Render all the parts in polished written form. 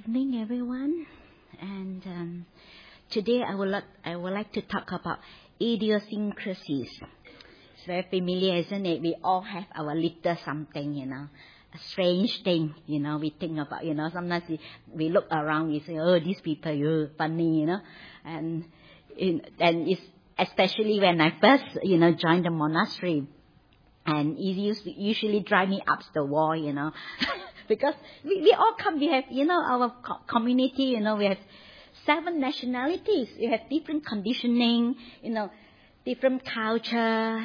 evening, everyone. And today I would like to talk about idiosyncrasies. It's very familiar, isn't it? We all have our little something, a strange thing, we think about, sometimes we look around, we say, oh, these people, you're funny, and it's especially when I first, joined the monastery, and it used to usually drive me up the wall, because we all come, we have, our community, we have 7 nationalities, we have different conditioning, different culture,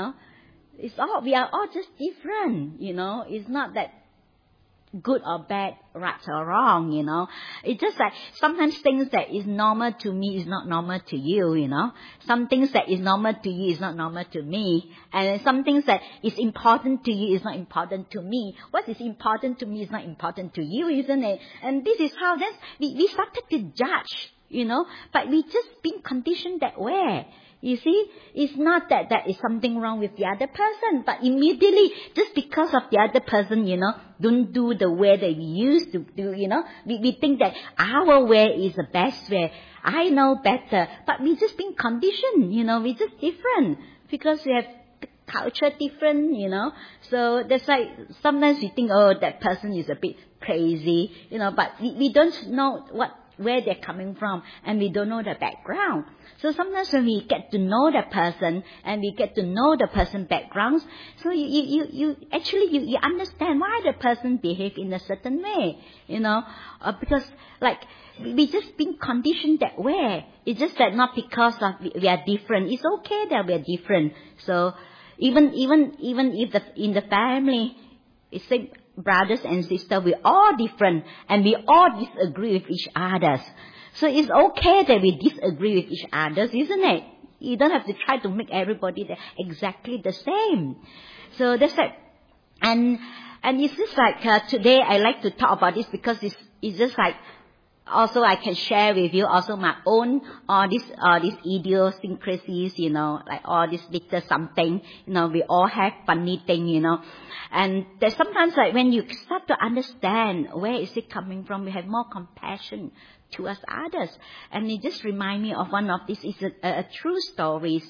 we are all just different, it's not that good or bad, right or wrong, It's just like sometimes things that is normal to me is not normal to you, Some things that is normal to you is not normal to me. And some things that is important to you is not important to me. What is important to me is not important to you, isn't it? And this is how we started to judge, but we just been conditioned that way. You see, it's not that there is something wrong with the other person, but immediately, just because of the other person, don't do the way that we used to do, we think that our way is the best way. I know better, but we just been conditioned, we just different, because we have culture different, so that's why sometimes we think, oh, that person is a bit crazy, but we don't know where they're coming from, and we don't know the background. So sometimes when we get to know the person, and we get to know the person's backgrounds, so you actually understand why the person behave in a certain way, because like we just been conditioned that way. It's just that not because of we are different. It's okay that we are different. So even if in the family, it's like brothers and sisters, we're all different, and we all disagree with each other. So it's okay that we disagree with each other, isn't it? You don't have to try to make everybody exactly the same. So that's it. And it's just like today I like to talk about this because it's just like also I can share with you also my own these idiosyncrasies, like all this little something, we all have funny thing, And there's sometimes like when you start to understand where is it coming from, we have more compassion towards others. And it just remind me of one of this is a true story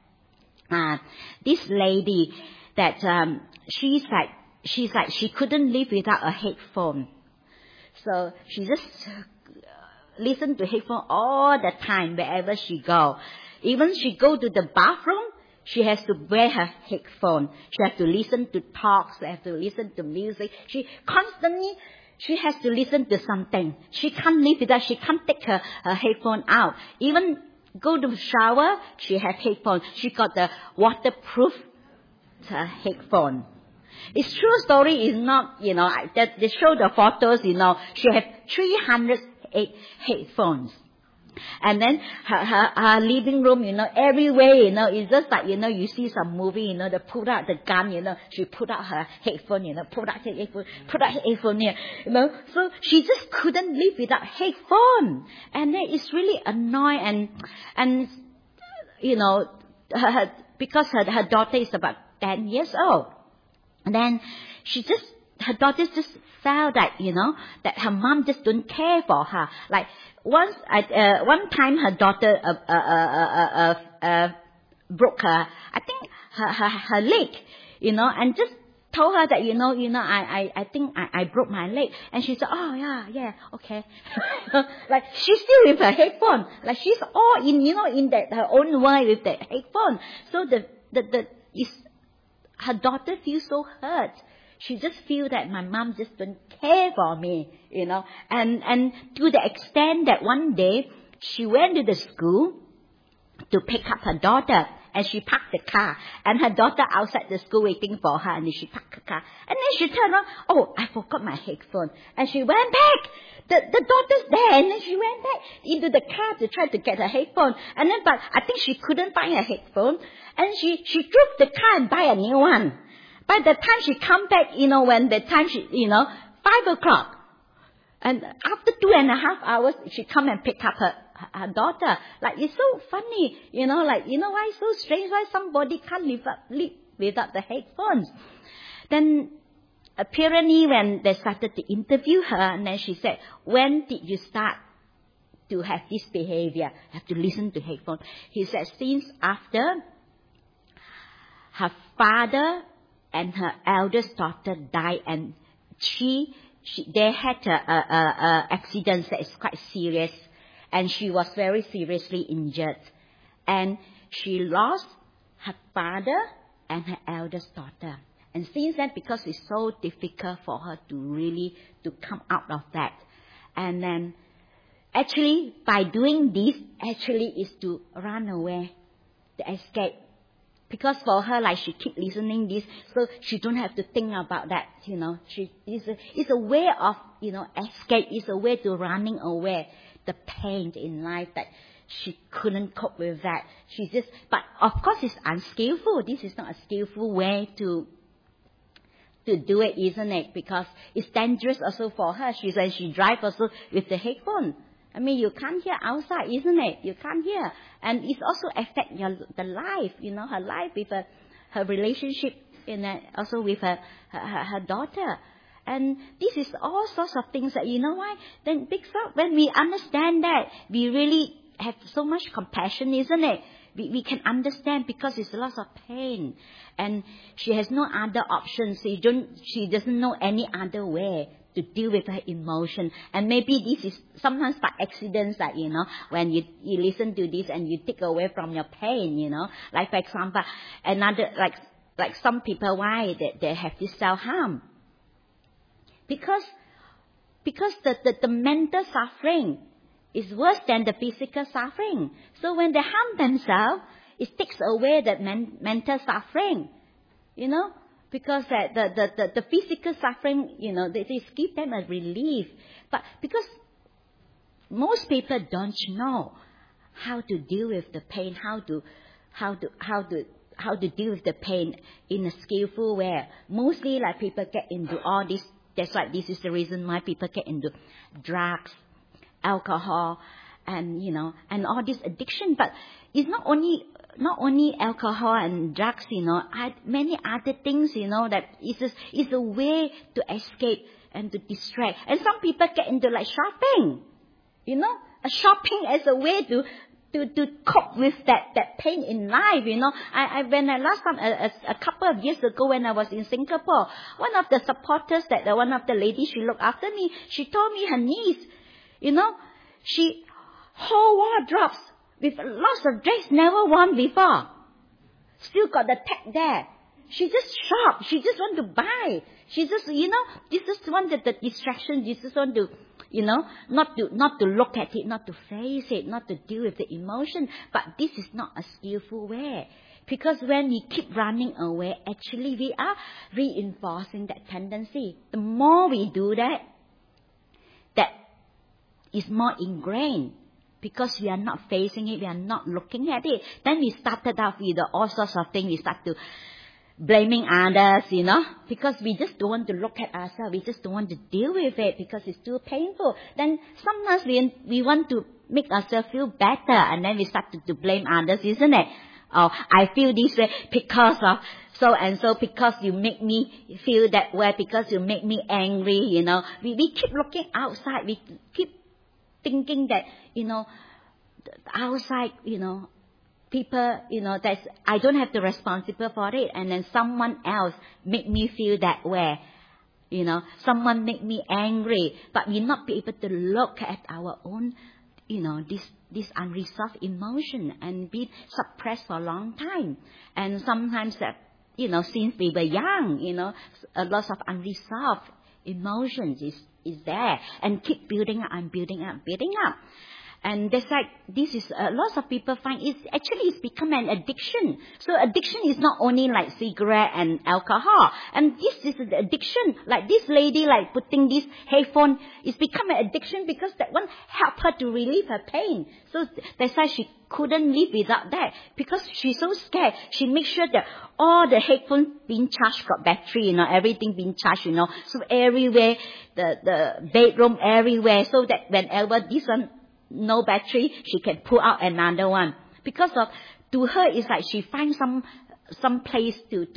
that this lady that she's like she couldn't live without a headphone. So she just listen to headphone all the time wherever she go. Even she go to the bathroom, she has to wear her headphone. She has to listen to talks, she has to listen to music. She has to listen to something. She can't live without, she can't take her headphone out. Even go to shower, she has headphone. She got the waterproof headphone. It's true story is not, they show the photos, she have 308 headphones. And then her living room, everywhere, it's just like, you see some movie, they put out the gun, she put out her headphone, put out her headphone here, So she just couldn't live without headphone. And then it's really annoying and because her daughter is about 10 years old. And then her daughter just felt that, that her mom just don't care for her. Like, one time her daughter, broke her, I think her leg, and just told her that, I think I broke my leg. And she said, oh, yeah, okay. Like, she's still with her headphone. Like, she's all in that, her own way with that headphone. So her daughter feels so hurt. She just feels that my mom just don't care for me, And to the extent that one day, she went to the school to pick up her daughter. And she parked the car. And her daughter outside the school waiting for her. And then she parked the car. And then she turned around. Oh, I forgot my headphone. And she went back. The daughter's there. And then she went back into the car to try to get her headphone. And then, but I think she couldn't find her headphone. And she drove the car and buy a new one. By the time she come back, when the time 5 o'clock. And after 2.5 hours, she come and pick up her daughter. Like, it's so funny, why it's so strange, why somebody can't live without the headphones. Then apparently when they started to interview her, and then she said, when did you start to have this behavior, have to listen to headphones? He said, since after her father and her eldest daughter died, and they had a accident that is quite serious, and she was very seriously injured, and she lost her father and her eldest daughter. And since then, because it's so difficult for her to really to come out of that, and then actually by doing this, actually is to run away, to escape. Because for her, like, she keep listening this, so she don't have to think about that, you know. It's a way of, you know, escape. It's a way to running away the pain in life that she couldn't cope with that. But of course it's unskillful. This is not a skillful way to do it, isn't it? Because it's dangerous also for her. When she drives also with the headphone. I mean, you can't hear outside, isn't it? You can't hear. And it also affects the life, you know, her life with her relationship, also with her daughter. And this is all sorts of things that, you know why? Then when we understand that, we really have so much compassion, isn't it? We can understand, because it's lots of pain. And she has no other options. She doesn't know any other way to deal with her emotion. And maybe this is sometimes by accidents that, you know, when you listen to this and you take away from your pain, you know. Like, for example, like some people, why they have this self-harm? Because the mental suffering is worse than the physical suffering. So when they harm themselves, it takes away that mental suffering, you know. Because the physical suffering, you know, they give them a relief. But because most people don't know how to deal with the pain, how to deal with the pain in a skillful way. Mostly, like, people get into all this. That's why this is the reason why people get into drugs, alcohol, and, you know, and all this addiction. But it's not only alcohol and drugs, you know, many other things, you know, that is a way to escape and to distract. And some people get into, like, shopping, you know, shopping as a way to cope with that pain in life, you know. When I last time, a couple of years ago when I was in Singapore, one of the supporters, one of the ladies, she looked after me, she told me her niece, you know, she whole wardrobes with lots of dress never worn before. Still got the tag there. She just shop. She just want to buy. She just, you know, this just wanted the distraction. She just want to, you know, not to look at it, not to face it, not to deal with the emotion. But this is not a skillful way. Because when we keep running away, actually we are reinforcing that tendency. The more we do that is more ingrained. Because we are not facing it, we are not looking at it. Then we started off with all sorts of things. We start to blaming others, you know. Because we just don't want to look at ourselves. We just don't want to deal with it because it's too painful. Then sometimes we want to make ourselves feel better. And then we start to blame others, isn't it? Oh, I feel this way because of so and so, because you make me feel that way, because you make me angry, you know. We keep looking outside. We keep thinking that, you know, outside, you know, people, you know, I don't have the responsible for it, and then someone else make me feel that way, you know, someone make me angry, but we not be able to look at our own, you know, this unresolved emotion and be suppressed for a long time. And sometimes that, you know, since we were young, you know, a lot of unresolved emotions is there, and keep building up and building up. And that's like, this is, lots of people find it's become an addiction. So addiction is not only like cigarette and alcohol. And this is the addiction. Like this lady, like putting this headphone, it's become an addiction because that one helped her to relieve her pain. So that's why she couldn't live without that. Because she's so scared. She makes sure that all the headphones being charged, got battery, you know, everything being charged, you know. So everywhere, the bedroom everywhere. So that whenever this one, no battery, she can pull out another one. Because to her, it's like she finds some place to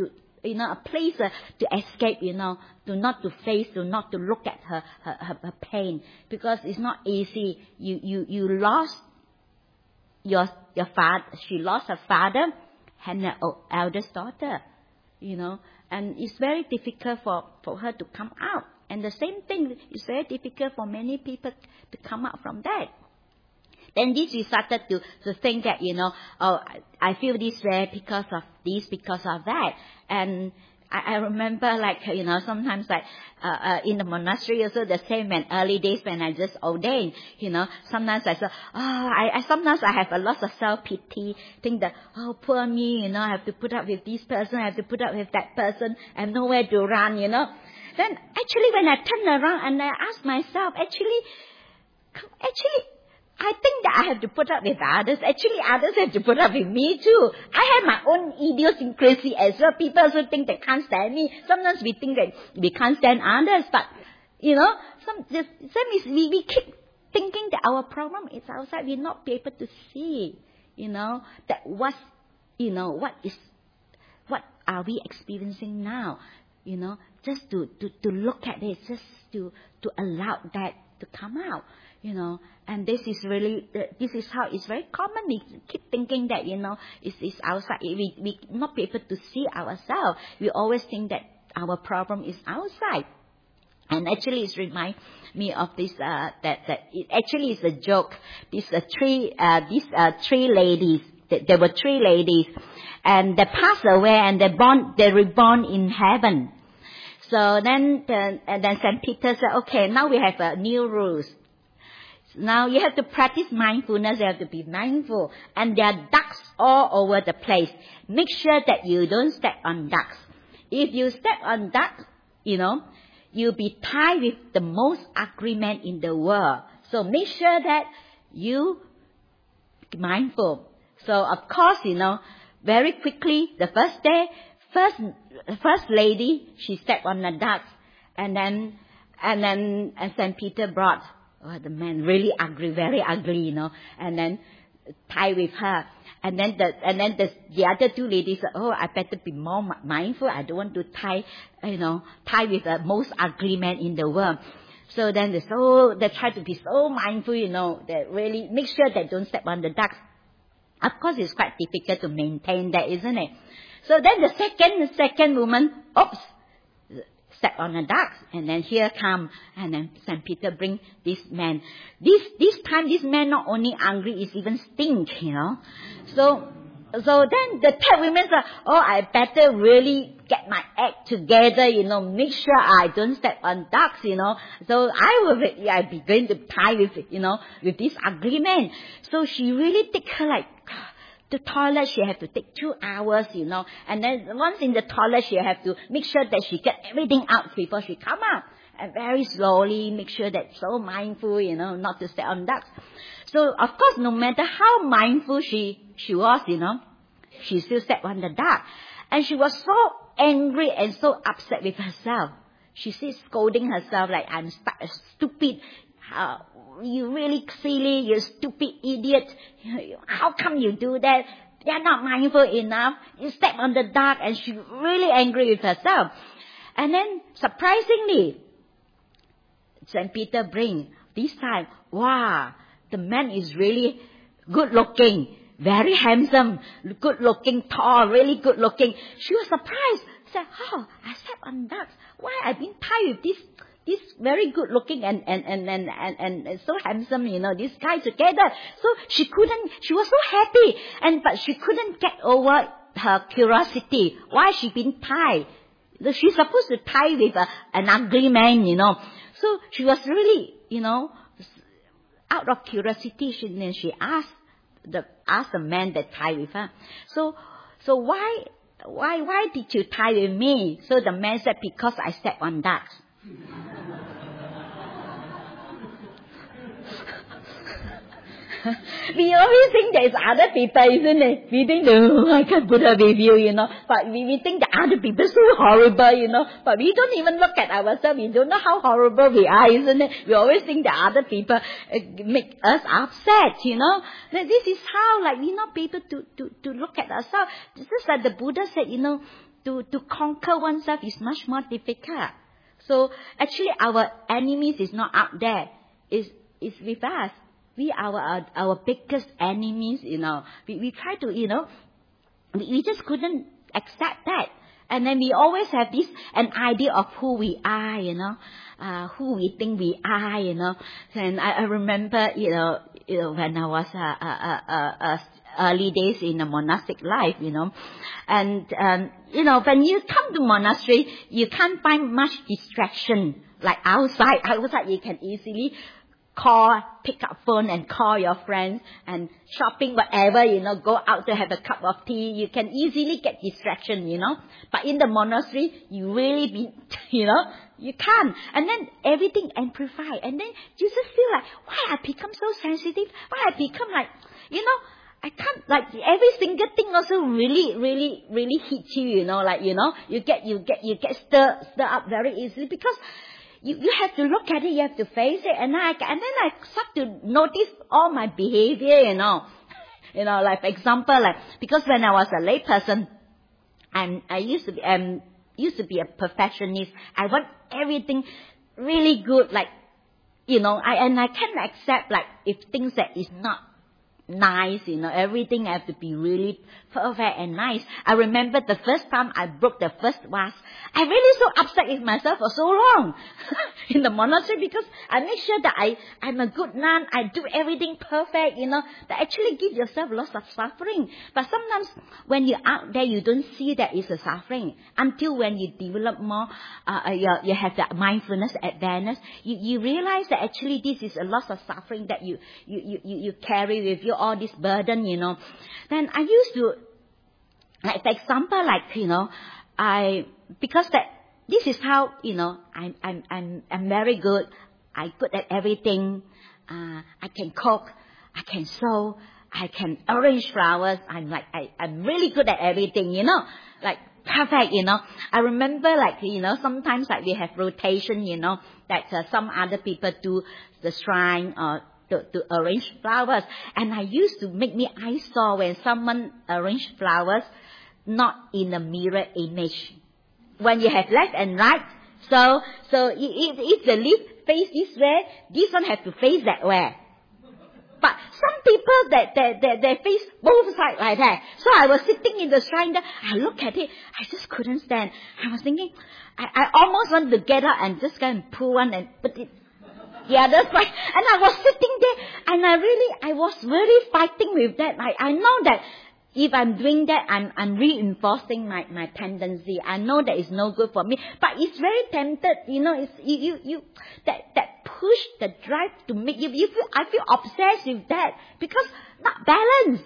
a place to escape, not to face, not to look at her pain, because it's not easy. You lost your father. She lost her father and her eldest daughter, and it's very difficult for her to come out. And the same thing is very difficult for many people to come out from that. Then we started to think that, I feel this way because of this, because of that. And I remember sometimes in the monastery also the same, when early days when I just ordained, sometimes I said, sometimes I have a lot of self-pity, think that, poor me, I have to put up with this person, I have to put up with that person, I have nowhere to run, Then actually when I turn around and I ask myself, actually, I think that I have to put up with others. Actually, others have to put up with me too. I have my own idiosyncrasy as well. People also think they can't stand me. Sometimes we think that we can't stand others. But, we keep thinking that our problem is outside. We're not able to see, that what are we experiencing now? Just to look at it, just to allow that to come out. And this is how it's very common. We keep thinking that, it's outside. We not be able to see ourselves. We always think that our problem is outside. And actually it reminds me of this, that it actually is a joke. These three ladies, there were three ladies, and they passed away and they reborn in heaven. So then St. Peter said, okay, now we have new rules. Now you have to practice mindfulness. You have to be mindful. And there are ducks all over the place. Make sure that you don't step on ducks. If you step on ducks, you'll be tied with the most ugly man in the world. So make sure that you mindful. So of course, very quickly, the first day, first lady, she stepped on the ducks, and then St. Peter brought the man really ugly, very ugly, and then tie with her. And then the other two ladies said, I better be more mindful. I don't want to tie with the most ugly man in the world. So then they try to be so mindful, that really make sure they don't step on the ducks. Of course, it's quite difficult to maintain that, isn't it? So then the second woman, step on the ducks, and then here come, and then St. Peter bring this man. This time, this man not only angry, is even stink, So then the third woman said, I better really get my act together, make sure I don't step on ducks, So I'll be going to tie with this ugly man. So she really take her the toilet, she have to take 2 hours, and then once in the toilet, she have to make sure that she get everything out before she come out. And very slowly, make sure that so mindful, not to step on ducks. So, of course, no matter how mindful she was, she still stepped on the duck. And she was so angry and so upset with herself. She said, scolding herself like, I'm stupid. You really silly, you stupid idiot. How come you do that? You're not mindful enough. You step on the duck, and she's really angry with herself. And then, surprisingly, St. Peter bring, this time, wow, the man is really good looking, very handsome, good looking, tall, really good looking. She was surprised. Said, I stepped on ducks. Why I've been tied with this very good looking and so handsome, this guy together. So she was so happy, but she couldn't get over her curiosity. Why she been tied? She's supposed to tie with an ugly man, So she was really, out of curiosity, she asked the man that tied with her. So why did you tie with me? So the man said, because I stepped on ducks. We always think there's other people, isn't it? We think, no, I can't put up with you, But we think the other people are so horrible, But we don't even look at ourselves. We don't know how horrible we are, isn't it? We always think the other people make us upset, This is how, we're not able to look at ourselves. This is like the Buddha said, to conquer oneself is much more difficult. So actually our enemies is not out there. It's with us. We are our biggest enemies, We try to, we just couldn't accept that. And then we always have an idea of who we are, who we think we are, And I remember, when I was early days in the monastic life, And, when you come to monastery, you can't find much distraction. Like outside you can easily pick up phone and call your friends, and shopping, whatever, go out to have a cup of tea. You can easily get distraction, But in the monastery, you really you can't. And then everything amplified. And then you just feel like, why I become so sensitive? Why I become like, I can't, like, every single thing also really, really, really hits you, you get stirred up very easily, because you have to look at it, you have to face it, and then I start to notice all my behavior, like, for example, like, because when I was a lay person, I used to be a perfectionist. I want everything really good, like, I can't accept, like, if things that is not nice, everything have to be really perfect and nice. I remember the first time I broke the first vase, I really so upset with myself for so long in the monastery, because I make sure that I'm a good nun, I do everything perfect, that actually give yourself lots of suffering. But sometimes when you're out there, you don't see that it's a suffering until when you develop more, you have that mindfulness, awareness, you realize that actually this is a lot of suffering that you carry with you, all this burden, Then I used to, like, for example, like, because that this is how, I'm very good. I'm good at everything. I can cook. I can sew. I can arrange flowers. I'm really good at everything, like perfect, I remember, like, sometimes, like, we have rotation, that some other people do the shrine or to arrange flowers. And I used to make me eyesore when someone arranged flowers not in a mirror image. When you have left and right, so if the leaf face this way, this one have to face that way. But some people they face both sides like that. So I was sitting in the shrine there, I look at it, I just couldn't stand. I was thinking, I almost want to get up and just go and pull one and put it the other side. And I was sitting there, and I was really fighting with that. I know that if I'm doing that, I'm reinforcing my tendency. I know that it's no good for me. But it's very tempted, it's that push, the drive to make I feel obsessed with that, because not balanced,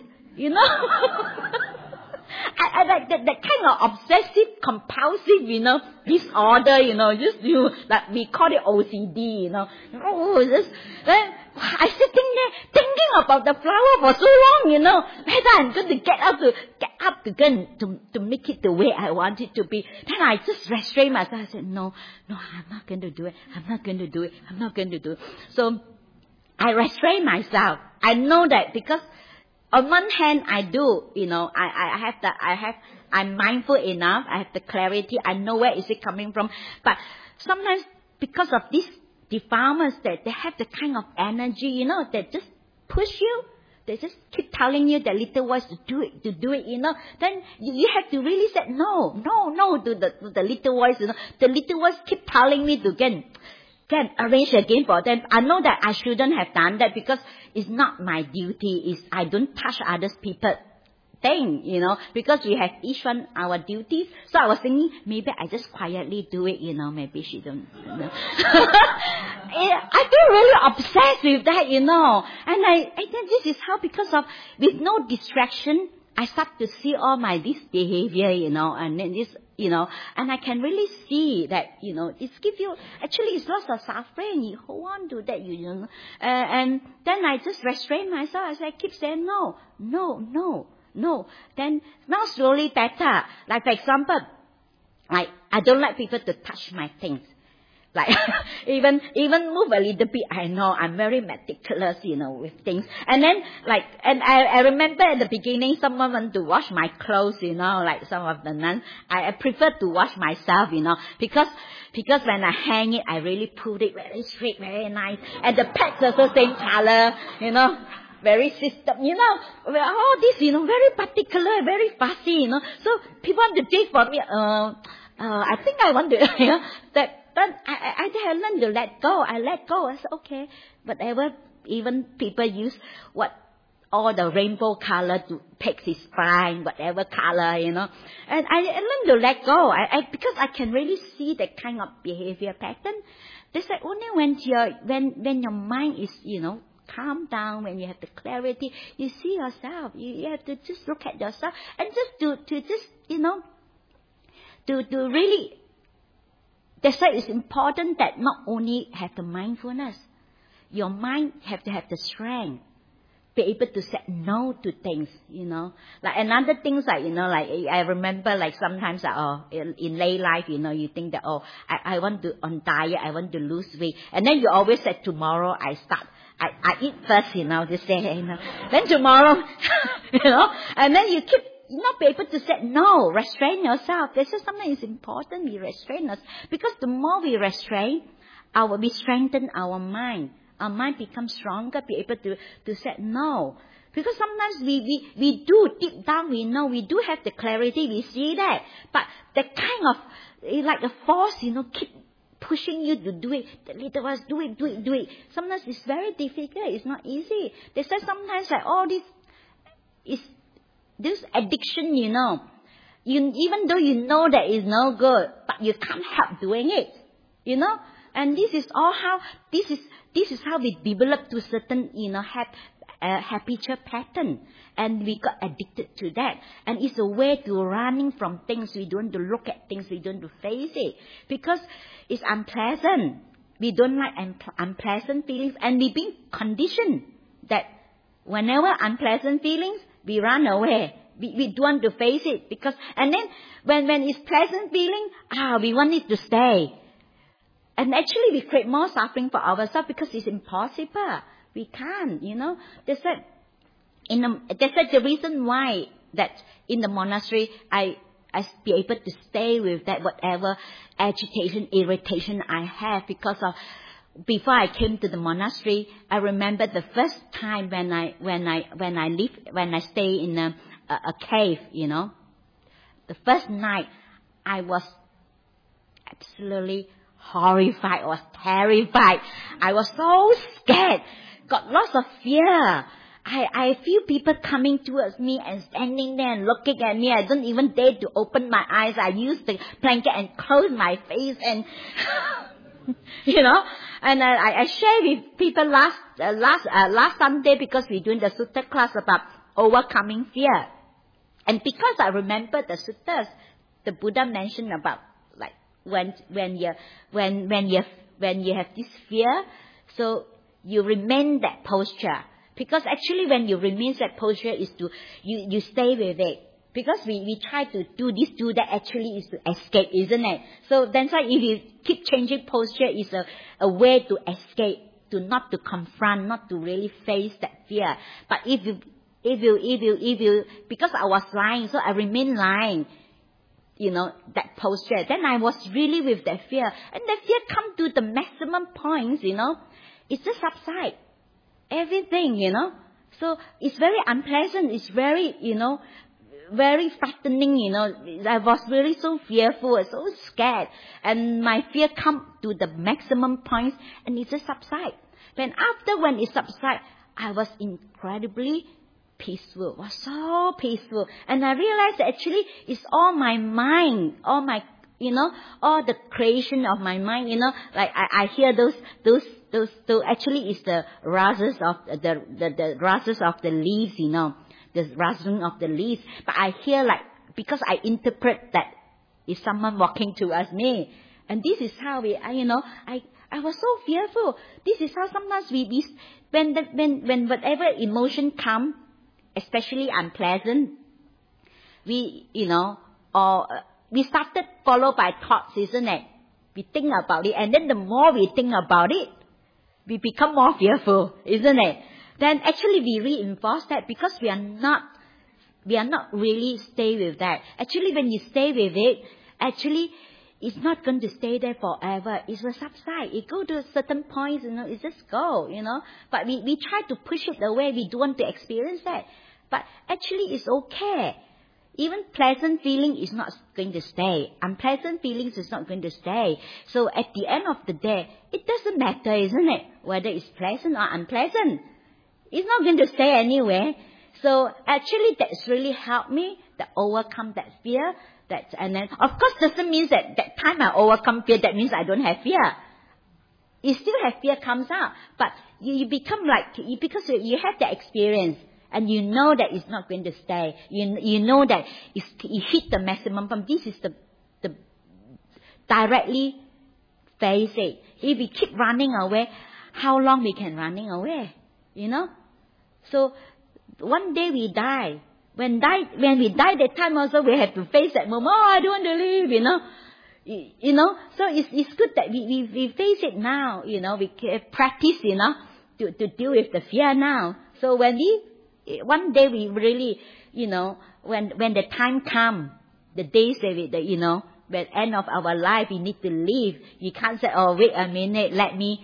I like that kind of obsessive compulsive, disorder, like we call it OCD, then I sitting there thinking about the flower for so long, whether I'm going to get up to make it the way I want it to be. Then I just restrain myself. I said, no, I'm not going to do it. I'm not going to do it. So I restrain myself. I know that, because on one hand, I do, I'm mindful enough. I have the clarity. I know where is it coming from. But sometimes, because of these defilements, that they have the kind of energy, that just push you. They just keep telling you that little voice to do it. Then you have to really say no to the little voice. The little voice keep telling me to get arrange again for them. I know that I shouldn't have done that, because it's not my duty. I don't touch others people thing, because we have each one our duties. So I was thinking, maybe I just quietly do it, maybe she don't. I feel really obsessed with that, And I think this is how, because of, with no distraction, I start to see all this behavior, and then this, and I can really see that, it gives you, actually it's lots of suffering. You hold on to that, and then I just restrain myself. I keep saying no. Then now slowly better. Like, for example, I don't like people to touch my things. Like, even move a little bit, I know I'm very meticulous, with things. And then, and I remember at the beginning, someone wanted to wash my clothes, like some of the nuns. I prefer to wash myself, because when I hang it, I really put it very straight, very nice. And the pegs also same color, very system, all this, very particular, very fussy, So people want to take for me, I think I want to, But I learned to let go. I let go. I said, okay, whatever, even people use all the rainbow color to pick is fine, whatever color, And I learned to let go. Because I can really see that kind of behavior pattern. They said only when your mind is, calm down, when you have the clarity, you see yourself. You have to just look at yourself and just to really. That's why it's important that not only have the mindfulness, your mind have to have the strength, be able to say no to things, Like another things like, I remember like sometimes in late life, you think that, I want to on diet, I want to lose weight. And then you always say tomorrow I start. I eat first, just say, Then tomorrow, and then you keep not be able to say no, restrain yourself. This is something is important, we restrain us. Because the more we restrain, we strengthen our mind. Our mind becomes stronger, be able to say no. Because sometimes we do, deep down we know, we do have the clarity, we see that. But the kind of, like a force, keep pushing you to do it. The little ones, do it. Sometimes it's very difficult, it's not easy. They say sometimes like all this is, this addiction, even though you know that it's no good, but you can't help doing it, And this is all how, this is how we develop to certain, habitual pattern. And we got addicted to that. And it's a way to running from things. We don't want to look at things. We don't want to face it. Because it's unpleasant. We don't like unpleasant feelings. And we've been conditioned that whenever unpleasant feelings, we run away. We don't want to face it and then when it's pleasant feeling, we want it to stay. And actually we create more suffering for ourselves because it's impossible. We can't, That's the reason why that in the monastery I be able to stay with that whatever agitation, irritation I have because of. Before I came to the monastery, I remember the first time when I stay in a cave, The first night, I was absolutely horrified. I was terrified. I was so scared. Got lots of fear. I feel people coming towards me and standing there and looking at me. I don't even dare to open my eyes. I use the blanket and close my face and, And I share with people last Sunday because we're doing the sutta class about overcoming fear. And because I remember the suttas, the Buddha mentioned about like when you have this fear, so you remain that posture. Because actually when you remain that posture is to you stay with it. Because we try to do this, do that, actually is to escape, isn't it? So that's why if you keep changing posture, is a way to escape, not to confront, not to really face that fear. But if you, because I was lying, so I remain lying, that posture. Then I was really with that fear. And the fear come to the maximum points, it just subside. Everything, So it's very unpleasant. It's very, very frightening, I was really so fearful, so scared. And my fear come to the maximum point and it just subside. When it subside, I was incredibly peaceful. Was so peaceful. And I realized that actually it's all my mind, all my, all the creation of my mind, like I hear those actually it's the rasas of the rasas of the leaves, the rustling of the leaves. But I hear like, because I interpret that it's someone walking towards me. And this is how I was so fearful. This is how sometimes when whatever emotion come, especially unpleasant, we started followed by thoughts, isn't it? We think about it, and then the more we think about it, we become more fearful, isn't it? Then actually we reinforce that because we are not really stay with that. Actually, when you stay with it, actually, it's not going to stay there forever. It will subside. It go to certain points, it just go, But we try to push it away. We don't want to experience that. But actually, it's okay. Even pleasant feeling is not going to stay. Unpleasant feelings is not going to stay. So at the end of the day, it doesn't matter, isn't it? Whether it's pleasant or unpleasant. It's not going to stay anyway. So actually that's really helped me to overcome that fear. And then, of course, doesn't mean that time I overcome fear, that means I don't have fear. You still have fear comes out. But you become because you have the experience. And you know that it's not going to stay. You know that you hit the maximum point. This is the directly face it. If we keep running away, how long we can running away? So one day we die. When we die, that time also we have to face that moment. Oh, I don't want to live, So it's good that we face it now. We practice, to deal with the fear now. So one day we really, when the time comes, the days that at the end of our life, we need to leave. You can't say, oh, wait a minute, let me,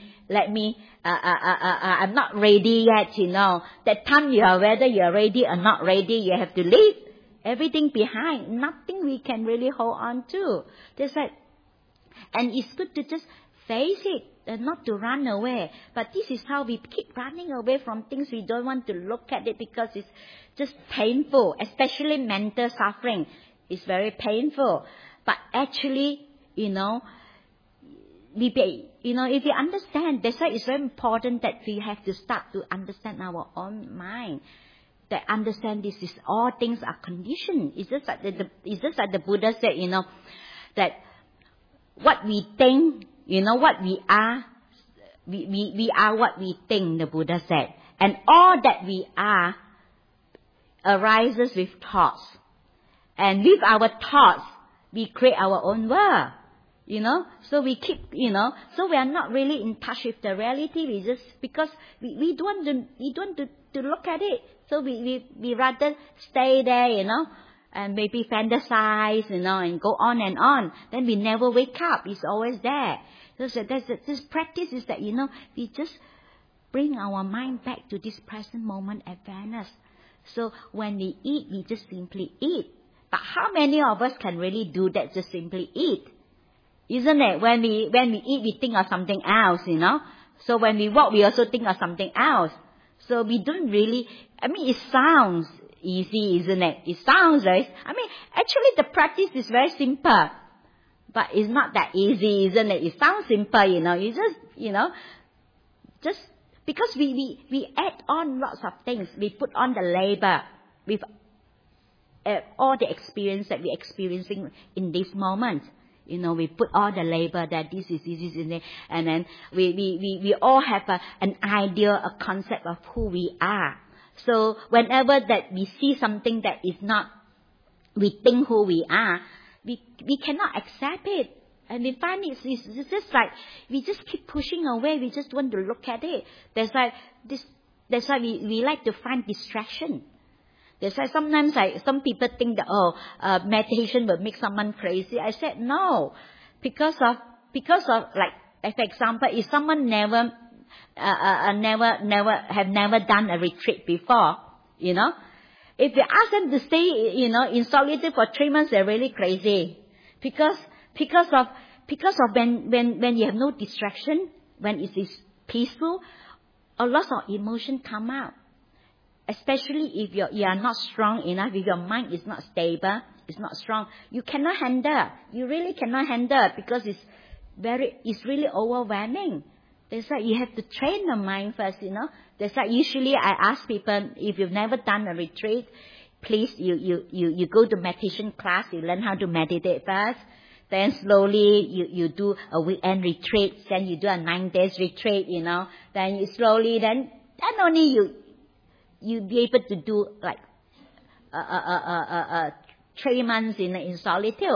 I'm not ready yet, That time whether you're ready or not ready, you have to leave everything behind. Nothing we can really hold on to. And it's good to just face it and not to run away. But this is how we keep running away from things. We don't want to look at it because it's just painful, especially mental suffering. It's very painful. But actually, if we understand, that's why it's very important that we have to start to understand our own mind. That understand this is all things are conditioned. It's just like the Buddha said, that what we think, what we are, we are what we think, the Buddha said. And all that we are arises with thoughts. And with our thoughts, we create our own world. So we keep, so we are not really in touch with the reality. We just, because we don't want to look at it. So we rather stay there, and maybe fantasize, and go on and on. Then we never wake up. It's always there. So this practice is that, we just bring our mind back to this present moment awareness. So when we eat, we just simply eat. But how many of us can really do that, just simply eat? Isn't it? When we eat, we think of something else, So when we walk, we also think of something else. So we don't really, it sounds easy, isn't it? It sounds very, actually the practice is very simple. But it's not that easy, isn't it? It sounds simple, You just, just because we add on lots of things. We put on the label with all the experience that we're experiencing in this moment. We put all the label that this is in there. And then we all have an idea, a concept of who we are. So whenever that we see something that is not, we think who we are, we cannot accept it. And we find it's just like, we just keep pushing away. We just want to look at it. That's why we like to find distraction. That's why sometimes some people think that, meditation will make someone crazy. I said no. Because of like, for example, if someone never done a retreat before, if you ask them to stay, in solitude for 3 months, they're really crazy. Because of when you have no distraction, when it is peaceful, a lot of emotion come out. Especially if you are not strong enough, if your mind is not stable, it's not strong, you cannot handle. You really cannot handle because it's really overwhelming. That's why you have to train the mind first, That's why usually I ask people, if you've never done a retreat, please, you go to meditation class, you learn how to meditate first. Then slowly you do a weekend retreat, then you do a 9 days retreat, Then you slowly, then only you be able to do like 3 months in solitude.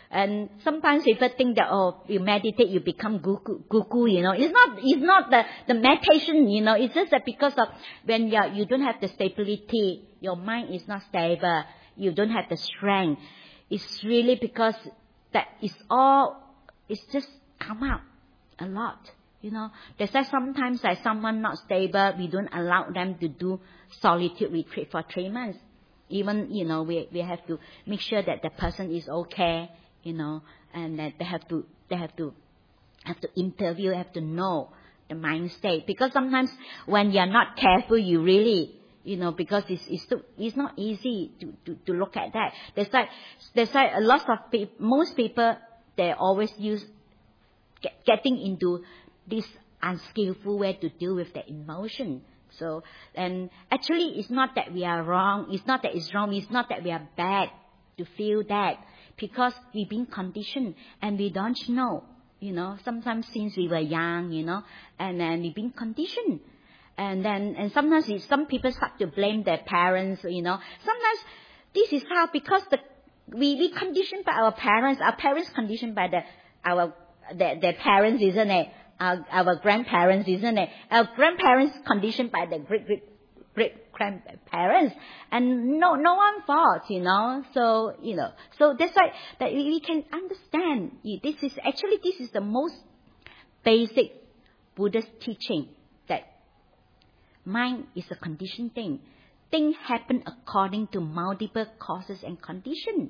And sometimes people think that, oh, you meditate, you become guru, you know. It's not the meditation, you know. It's just that because of when you don't have the stability, your mind is not stable, you don't have the strength. It's really because that it's just come out a lot, you know. That's why sometimes like someone not stable, we don't allow them to do solitude retreat for 3 months. Even, you know, we have to make sure that the person is okay, you know, and that they have to interview, have to know the mind state. Because sometimes when you're not careful, you really, you know, because it's not easy to look at that. That's why a lot of most people, they always getting into this unskillful way to deal with their emotion. So, and actually it's not that we are wrong, it's not that it's wrong, it's not that we are bad to feel that, because we've been conditioned and we don't know, you know, sometimes since we were young, you know, and then we've been conditioned. And sometimes some people start to blame their parents, you know. Sometimes this is how, because we conditioned by our parents conditioned by their parents, isn't it? Our grandparents, isn't it? Our grandparents conditioned by the great grandparents, and no one fault, you know. So, you know, so that's why that we can understand. This is the most basic Buddhist teaching, that mind is a conditioned thing. Things happen according to multiple causes and conditions.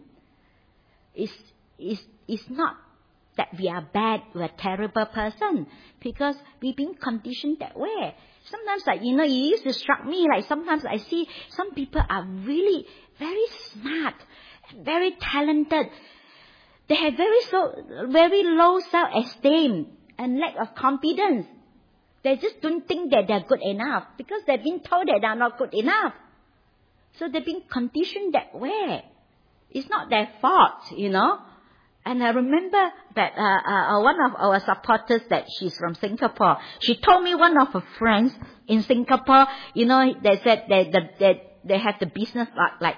It's not that we are bad, we are a terrible person, because we've been conditioned that way. Sometimes, like, you know, it used to struck me, like sometimes I see some people are really very smart, very talented. They have very low self-esteem and lack of confidence. They just don't think that they're good enough, because they've been told that they're not good enough. So they've been conditioned that way. It's not their fault, you know. And I remember that one of our supporters, that she's from Singapore, she told me one of her friends in Singapore, you know, they said they have the business like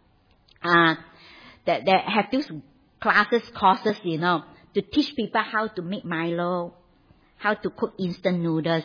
that they have these courses, you know, to teach people how to make Milo, how to cook instant noodles.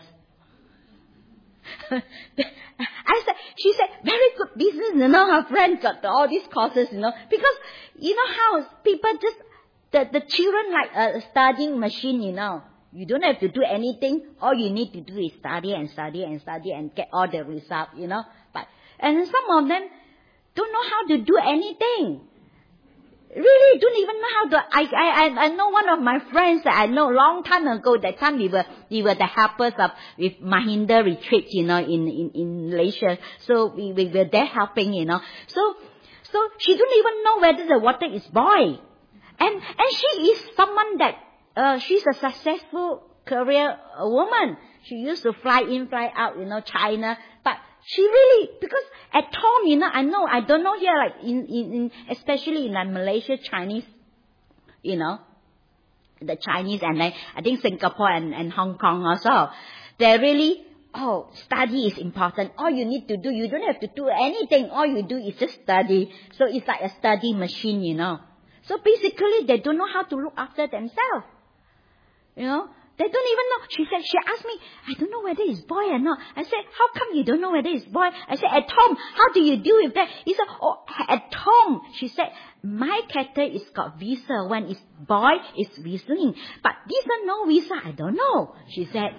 She said, very good business, you know, her friend got all these courses, you know, because you know how people just, the children like a studying machine, you know. You don't have to do anything. All you need to do is study and study and study and get all the results, you know. And some of them don't know how to do anything. Really don't even know how to. I know one of my friends that I know long time ago. That time we were the helpers with Mahinda retreat, you know, in Malaysia. So we were there helping, you know. So she don't even know whether the water is boiled. And she is someone that, she's a successful career woman. She used to fly in, fly out, you know, China. But she really, because at home, you know, I don't know here, like in especially in Malaysia, Chinese, you know, the Chinese, and I think Singapore and Hong Kong also, they're really, study is important. All you need to do, you don't have to do anything. All you do is just study. So it's like a study machine, you know. So basically, they don't know how to look after themselves. You know, they don't even know. She asked me, I don't know whether it's boy or not. I said, how come you don't know whether it's boy? I said, at home, how do you deal with that? He said, at home. She said, my kettle is got whistle. When it's boy, it's whistling. But this one no whistle, I don't know. She said.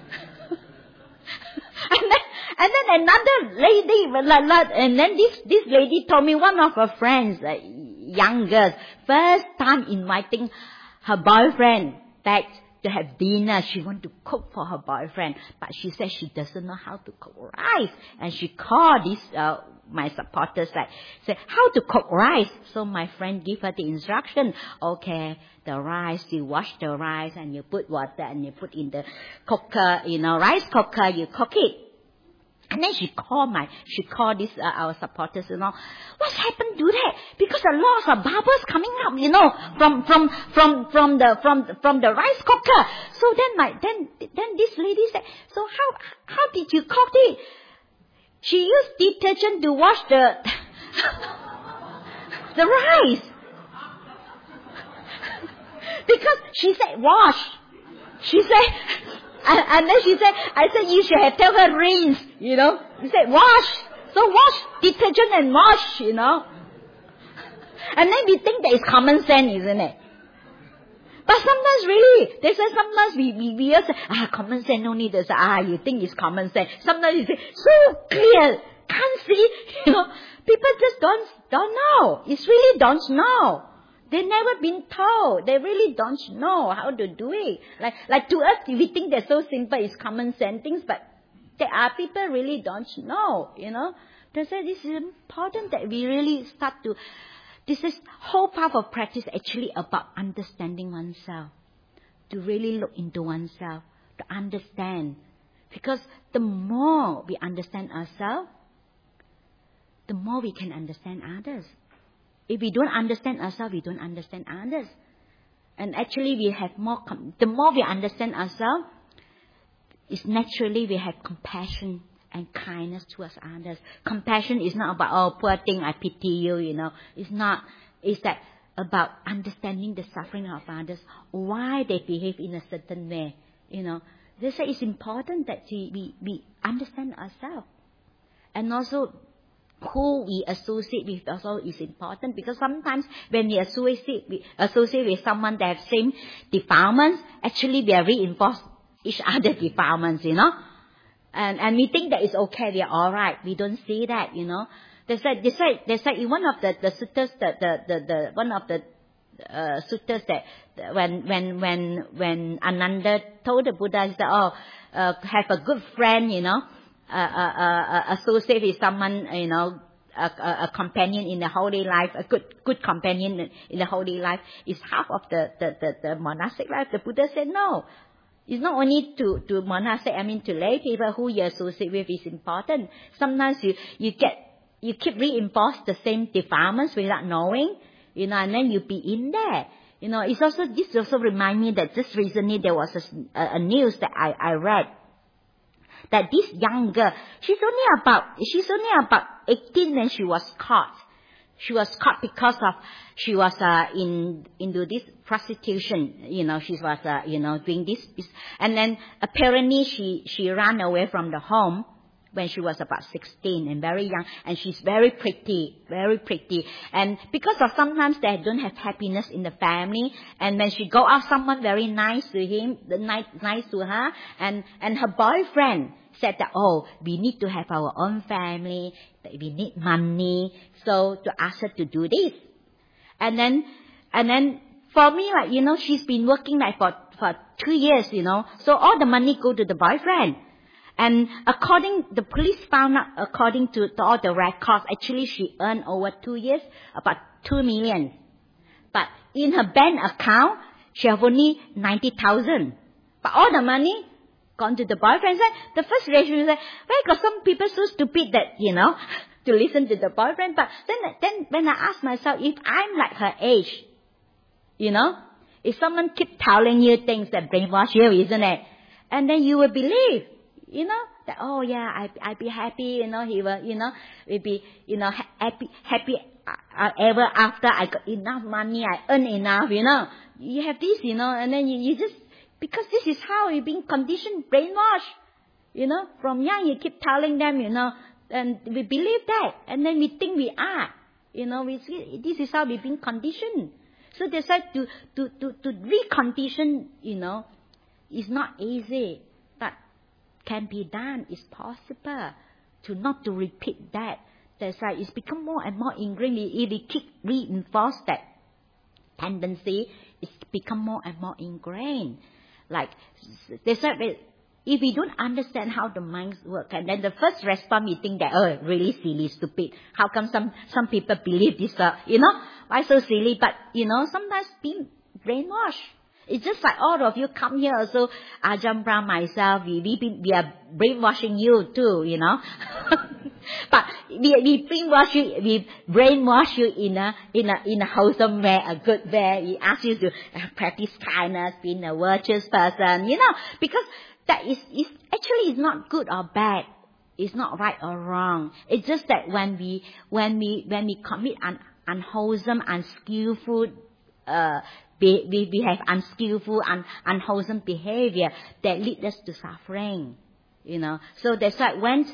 And then another lady, and then this lady told me, one of her friends, young girls, first time inviting her boyfriend back to have dinner. She wanted to cook for her boyfriend, but she said she doesn't know how to cook rice. And she called my supporters, said, how to cook rice? So my friend gave her the instruction. Okay, the rice, you wash the rice and you put water and you put in the cooker, you know, rice cooker, you cook it. And then she called this, our supporters, you know, what's happened to that? Because a lot of bubbles coming up, you know, from the rice cooker. So then this lady said, so how did you cook it? She used detergent to wash the rice. Because she said, wash. She said, and then she said, I said, you should have tell her rinse, you know. She said, wash. So wash, detergent and wash, you know. And then we think that it's common sense, isn't it? But sometimes really, they say sometimes we also say, common sense, no need to say, you think it's common sense. Sometimes you say, so clear, can't see, you know. People just don't know. It's really don't know. They've never been told. They really don't know how to do it. Like to us, we think they're so simple, it's common sense things, but there are people really don't know, you know. They say this is important that we really start to, this is whole part of practice actually about understanding oneself. To really look into oneself, to understand. Because the more we understand ourselves, the more we can understand others. If we don't understand ourselves, we don't understand others. And actually we have more, the more we understand ourselves, it's naturally we have compassion and kindness towards others. Compassion is not about, oh, poor thing, I pity you, you know. It's not. It's that about understanding the suffering of others, why they behave in a certain way, you know. They say it's important that we understand ourselves. And also, who we associate with also is important, because sometimes when we associate with someone that have same defilements, actually we are reinforce each other's defilements, you know. And we think that it's okay, we are alright. We don't see that, you know. They said in one of the suttas, one of the suttas that when Ananda told the Buddha, he said, have a good friend, you know, associate with someone, you know, a companion in the holy life, a good companion in the holy life is half of the monastic life. The Buddha said no. It's not only to monastic, to lay people who you associate with is important. Sometimes you keep reinforce the same defilements without knowing, you know, and then you be in there. You know, this also remind me that just recently there was a news that I read. That this young girl, she's only about 18 when she was caught. She was caught because of, she was into this prostitution, you know, she was, doing this. And then apparently she ran away from the home when she was about 16 and very young. And she's very pretty. And because of sometimes they don't have happiness in the family. And when she go out, someone very nice to him, nice to her. And her boyfriend said that, we need to have our own family, that we need money, so to ask her to do this. And then for me, like, you know, she's been working like for 2 years, you know, so all the money go to the boyfriend. And the police found out, according to all the records, actually she earned over 2 years about 2 million. But in her bank account, she have only 90,000. But all the money gone to the boyfriend. So the first reaction was, well, some people so stupid that, you know, to listen to the boyfriend. But then when I ask myself, if I'm like her age, you know, if someone keep telling you things that brainwash you, isn't it? And then you will believe, you know, that, I be happy, you know, he will, you know, will be, you know, happy ever after I got enough money, I earn enough, you know. You have this, you know, and then you just, because this is how you're being conditioned, brainwashed, you know. From young, you keep telling them, you know, and we believe that, and then we think we are, you know. This is how we're being conditioned. So they said to recondition, you know, is not easy, but can be done. It's possible to repeat that. That's why it's become more and more ingrained. If we keep reinforce that tendency, it's become more and more ingrained. Like they said, if we don't understand how the minds work, and then the first response we think that, really silly, stupid. How come some people believe this? You know, why so silly? But you know, sometimes being brainwashed. It's just like all of you come here also, Ajahn Brahm, myself, we are brainwashing you too, you know. But we brainwash you in a wholesome way, a good way. We ask you to practice kindness, being a virtuous person, you know, because that is actually is not good or bad. It's not right or wrong. It's just that when we commit unwholesome, unskillful we have unskillful, unwholesome behavior that lead us to suffering. You know, so that's why what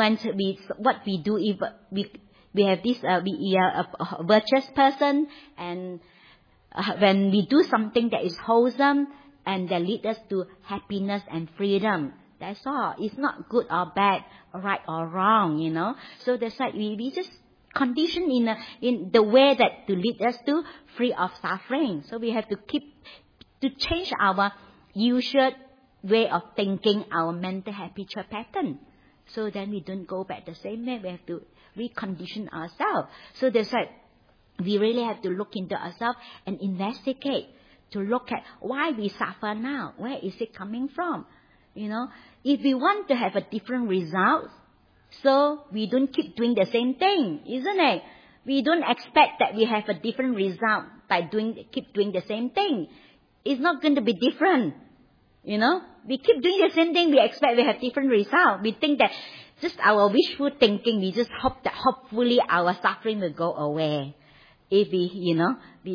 we do, if we have this, we are a virtuous person, and when we do something that is wholesome and that lead us to happiness and freedom, that's all. It's not good or bad, right or wrong, you know. So that's why we just condition in the way that to lead us to free of suffering. So we have to change our usual way of thinking, our mental habitual pattern. So then we don't go back the same way. We have to recondition ourselves. So that's why we really have to look into ourselves and investigate, to look at why we suffer now. Where is it coming from? You know, if we want to have a different result, so we don't keep doing the same thing, isn't it? We don't expect that we have a different result by keep doing the same thing. It's not going to be different. You know, we keep doing the same thing, we expect we have different result. We think that just our wishful thinking, we just hope that hopefully our suffering will go away. If we, you know,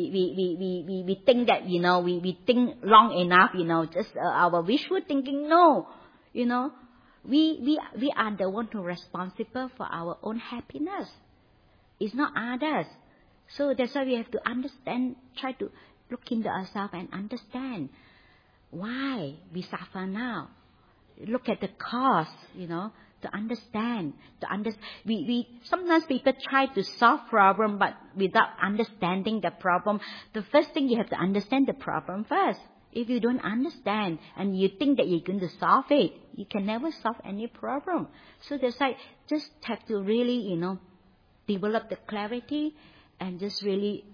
we think that, you know, we think long enough, you know, just our wishful thinking, no. You know, we are the one who are responsible for our own happiness. It's not others. So that's why we have to understand, try to look into ourselves and understand why we suffer now. Look at the cause, you know, to understand. We sometimes people try to solve problem, but without understanding the problem. The first thing, you have to understand the problem first. If you don't understand and you think that you're going to solve it, you can never solve any problem. So that's why just have to really, you know, develop the clarity and just really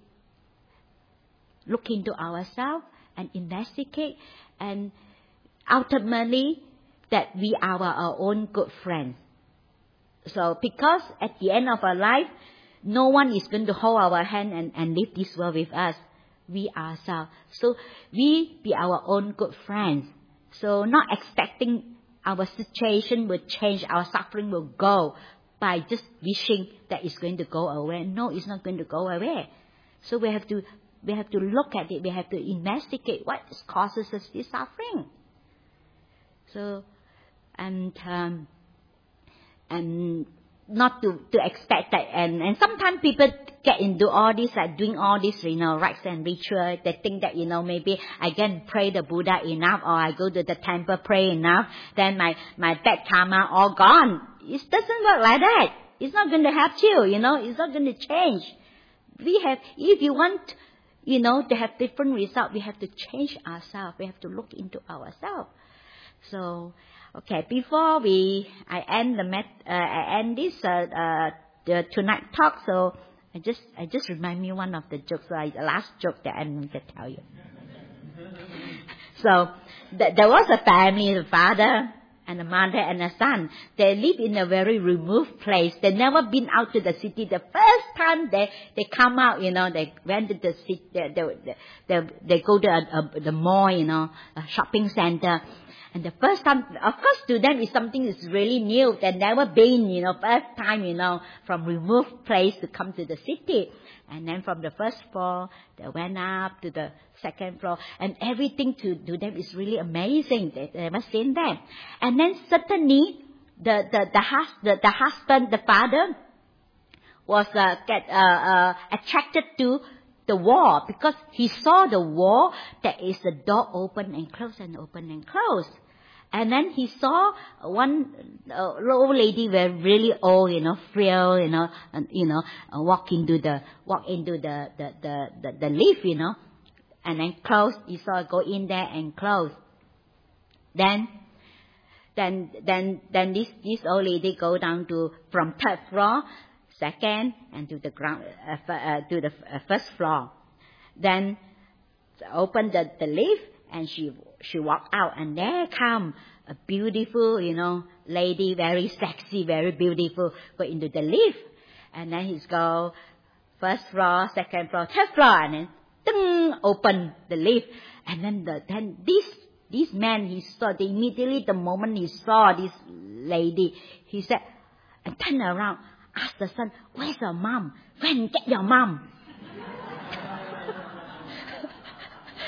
look into ourselves and investigate, and ultimately that we are our own good friends. So because at the end of our life, no one is going to hold our hand and leave this world with us. We ourselves. So we be our own good friends. So not expecting our situation will change, our suffering will go by just wishing that it's going to go away. No, it's not going to go away. So we have to look at it. We have to investigate what causes us this suffering. So, and not to expect that. And sometimes people get into all this, like doing all this, you know, rites and ritual. They think that, you know, maybe I can pray the Buddha enough, or I go to the temple, pray enough, then my bad karma all gone. It doesn't work like that. It's not going to help you, you know. It's not going to change. If you want, you know, to have different results, we have to change ourselves. We have to look into ourselves. So, okay, before I end this the tonight talk. So I just remind me one of the jokes. The last joke that I'm going to tell you. So there was a family, the father and the mother and the son. They live in a very removed place. They never been out to the city. The first time they come out, you know, they went to the city. They go to the mall, you know, a shopping center. And the first time, of course, to them is something that's really new. They've never been, you know, first time, you know, from removed place to come to the city. And then from the first floor, they went up to the second floor. And everything to them is really amazing. They never seen that. And then suddenly, the husband, the father, was attracted to the wall, because he saw the wall, there is the door open and close and open and close. And then he saw one old lady, very really old, you know, frail, you know, walk into the lift, you know, and then close. He saw go in there and close. Then this old lady go down from third floor, second, and to the ground, to the first floor. Then open the lift, and she walked out, and there come a beautiful, you know, lady, very sexy, very beautiful, go into the lift. And then he's go first floor, second floor, third floor, and then open the lift. And then this man, he saw, immediately the moment he saw this lady, he said, and turn around, ask the son, where's your mom? When get your mom?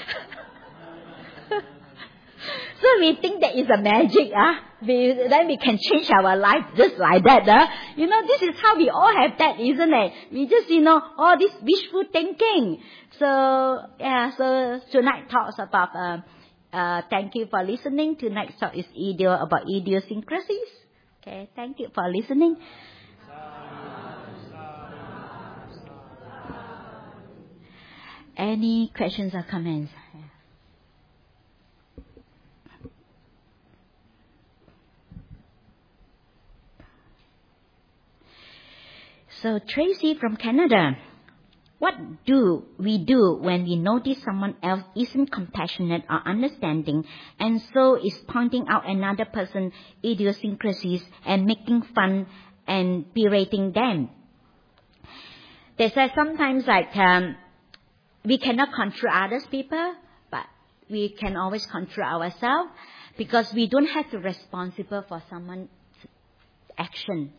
because we think that is a magic, then we can change our life just like that, this is how we all have that, isn't it? We just, all this wishful thinking. So tonight talks about, thank you for listening. Tonight's talk is about idiosyncrasies. Okay, thank you for listening. Any questions or comments? So Tracy from Canada, what do we do when we notice someone else isn't compassionate or understanding and so is pointing out another person's idiosyncrasies and making fun and berating them? They say sometimes we cannot control others people, but we can always control ourselves because we don't have to be responsible for someone's action,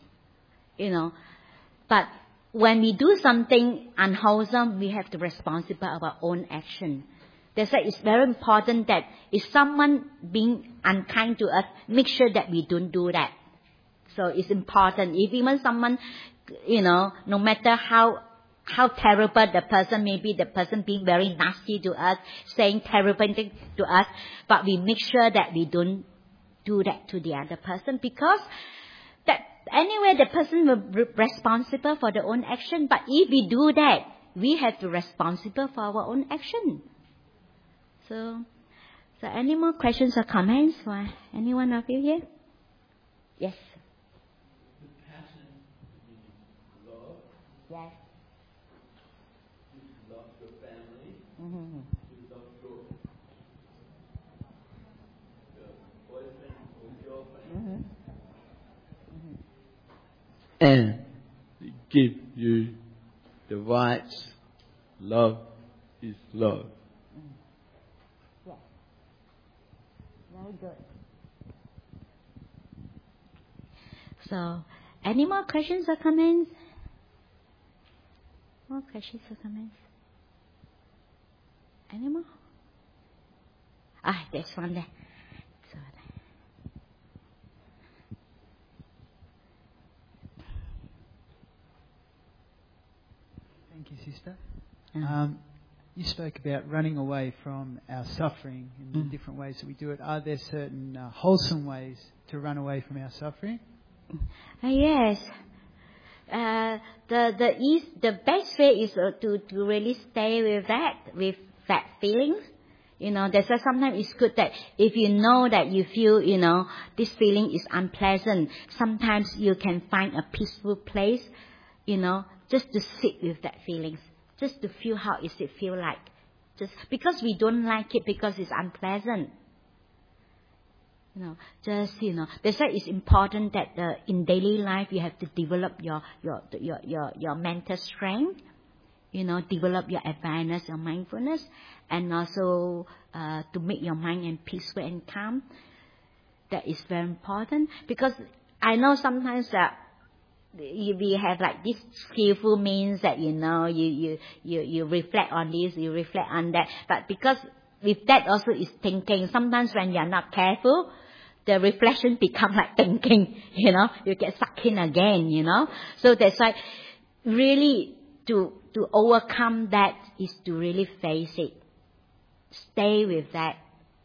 But when we do something unwholesome, we have to be responsible of our own action. That's why it's very important that if someone being unkind to us, make sure that we don't do that. So it's important. If even someone, no matter how terrible the person may be, the person being very nasty to us, saying terrible things to us, but we make sure that we don't do that to the other person because that anyway the person will be responsible for their own action. But if we do that, we have to be responsible for our own action. So any more questions or comments for any one of you here? Yes. The passion means love. Yes. You love your family. Mm-hmm. You love your boyfriend or girlfriend. Mm-hmm. And give you the rights. Love is love. Yes. Very good. So, any more questions or comments? More questions or comments? Any more? There's one there. Thank you, sister. You spoke about running away from our suffering in the different ways that we do it. Are there certain wholesome ways to run away from our suffering? Yes. The best way is to really stay with that feelings. That's why sometimes it's good that if you know that you feel, this feeling is unpleasant, sometimes you can find a peaceful place, just to sit with that feelings, just to feel how is it feel like. Just because we don't like it because it's unpleasant. That's why it's important that in daily life you have to develop your mental strength, develop your awareness, your mindfulness, and also to make your mind and peaceful and calm. That is very important because I know sometimes that we have this skillful means that you reflect on this, you reflect on that, but because with that also is thinking. Sometimes when you are not careful, the reflection become like thinking, you get sucked in again, So that's why really to overcome that is to really face it. Stay with that.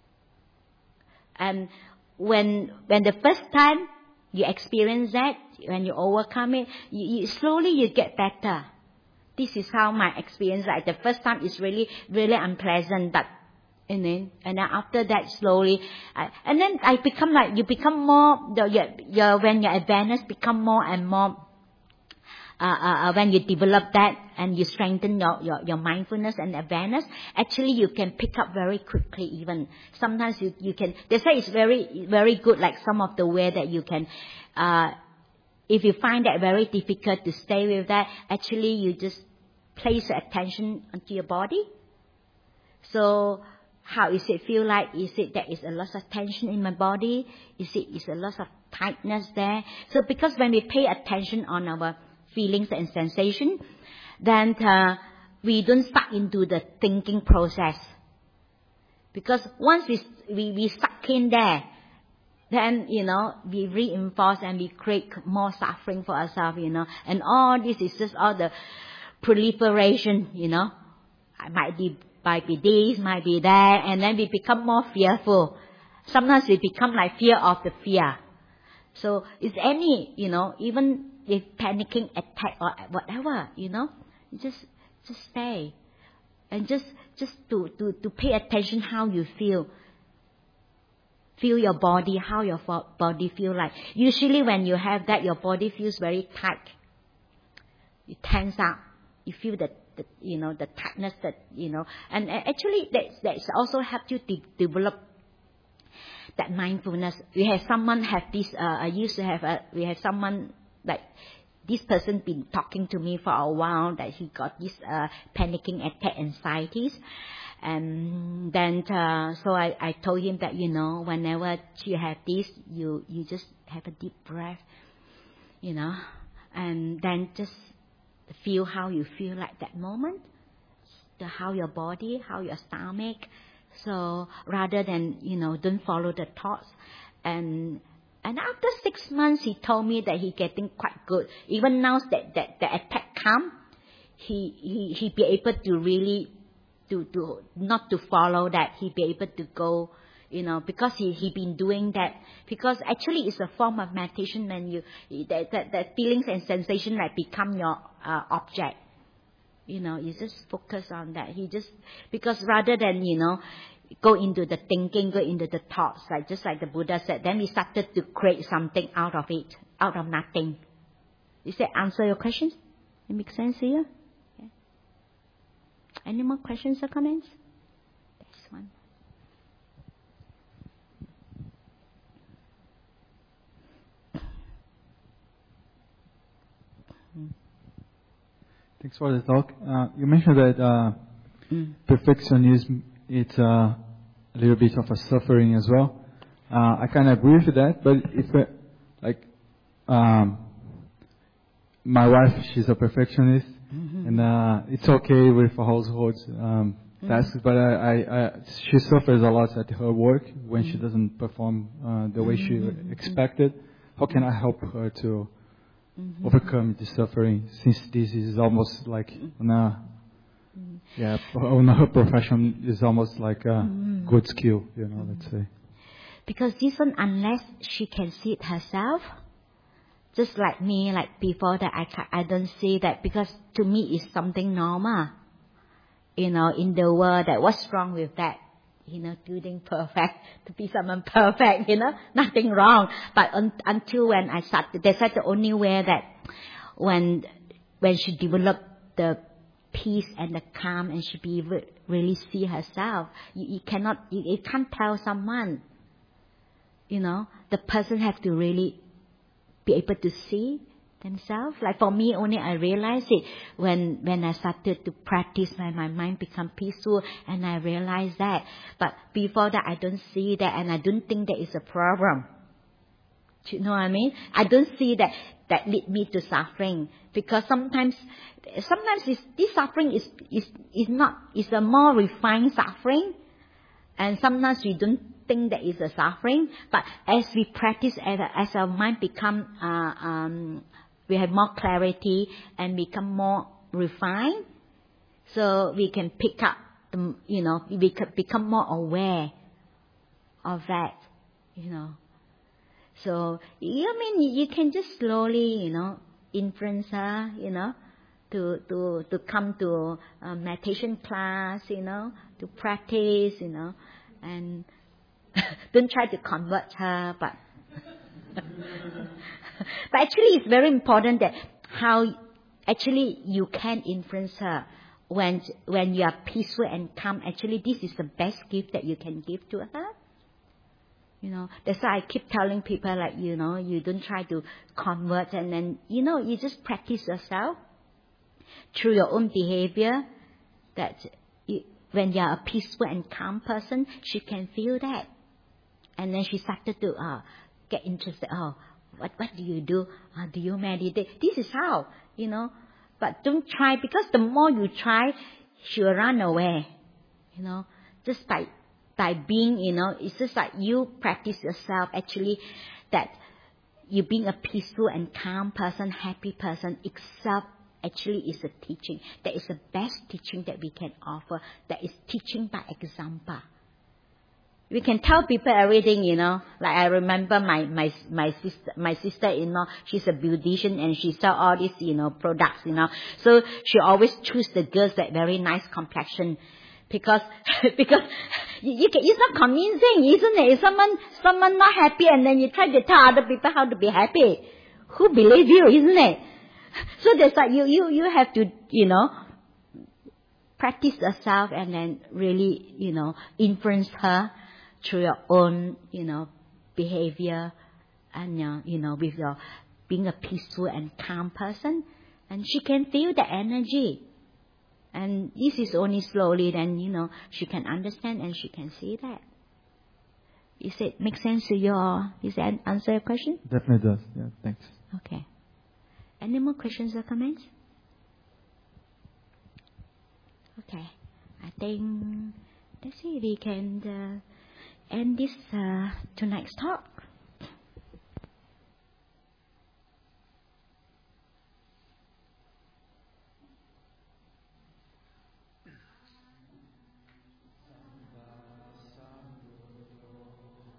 And when the first time you experience that, when you overcome it, you slowly get better. This is how my experience, the first time is really, really unpleasant, but and then after that slowly, and then I become you become more, when your awareness become more and more, when you develop that and you strengthen your mindfulness and awareness, actually you can pick up very quickly even. Sometimes you can, they say it's very, very good, some of the way that you can, if you find that very difficult to stay with that, actually you just place attention onto your body. So, how is it feel like? Is it there is a lot of tension in my body? Is a lot of tightness there? So because when we pay attention on our feelings and sensation, then we don't stuck into the thinking process. Because once we suck in there, then, we reinforce and we create more suffering for ourselves, And all this is just all the proliferation, Might be this, might be that, and then we become more fearful. Sometimes we become like fear of the fear. So it's any, even if panicking attack or whatever, just stay. And just to pay attention how you feel. Feel your body, how your body feel like. Usually when you have that, your body feels very tight. You tense up. You feel the tightness and actually that's also help you to develop that mindfulness. We have someone have this, we have someone like, this person been talking to me for a while that he got this panicking attack anxieties. And then, so I told him that, whenever you have this, you just have a deep breath, and then just feel how you feel like that moment, how your body, how your stomach. So rather than, don't follow the thoughts. And after 6 months, he told me that he getting quite good. Even now that the attack come, he be able to really to not to follow that. He be able to go, because he been doing that. Because actually it's a form of meditation when that feelings and sensation like become your object. You just focus on that. Because rather than, go into the thinking, go into the thoughts, just like the Buddha said, then we started to create something out of it, out of nothing. Does that answer your questions? It makes sense to you? Okay. Any more questions or comments? This one. Thanks for the talk. You mentioned that perfectionism, it's a little bit of a suffering as well. I kind of agree with that, but if my wife, she's a perfectionist, and it's okay with household tasks, but she suffers a lot at her work when she doesn't perform the way she expected. How can I help her to overcome the suffering, since this is almost like on her profession is almost like a good skill, let's say. Because this one, unless she can see it herself, just like me, like before that, I don't see that, because to me it's something normal, in the world. That what's wrong with that? Doing perfect, to be someone perfect, nothing wrong. But until when I started, they said the only way that when she developed the peace and the calm, and she be really see herself, you can't tell someone, the person has to really be able to see themselves. Like for me, only I realized it when I started to practice, my mind become peaceful, and I realized that. But before that, I don't see that, and I don't think that is a problem. Do you know what I mean? I don't see that lead me to suffering, because sometimes this suffering is a more refined suffering, and sometimes we don't think that is a suffering. But as we practice, as our mind become we have more clarity and become more refined, so we can pick up, we can become more aware of that, So, you can just slowly, influence her, to come to a meditation class, to practice, and don't try to convert her, but but actually it's very important that how actually you can influence her when you are peaceful and calm. Actually, this is the best gift that you can give to her. That's why I keep telling people, like, you don't try to convert, and then, you just practice yourself through your own behavior, that when you are a peaceful and calm person, she can feel that. And then she started to get interested. Oh, what do you do? Do you meditate? This is how, But don't try, because the more you try, she'll run away, just by by being, it's just like you practice yourself actually that you being a peaceful and calm person, happy person itself actually is a teaching. That is the best teaching that we can offer. That is teaching by example. We can tell people everything, Like I remember my sister-in-law, she's a beautician and she sell all these, products, So she always choose the girls that very nice complexion. Because it's not convincing, isn't it? If someone not happy and then you try to tell other people how to be happy, who believe you, isn't it? So that's like you have to, practice yourself and then really, influence her through your own, behavior and, with your being a peaceful and calm person. And she can feel the energy. And this is only slowly then, she can understand and she can see that. Is it make sense to you or is that answer your question? Definitely does. Yeah, thanks. Okay. Any more questions or comments? Okay. I think that's it. We can end this tonight's talk.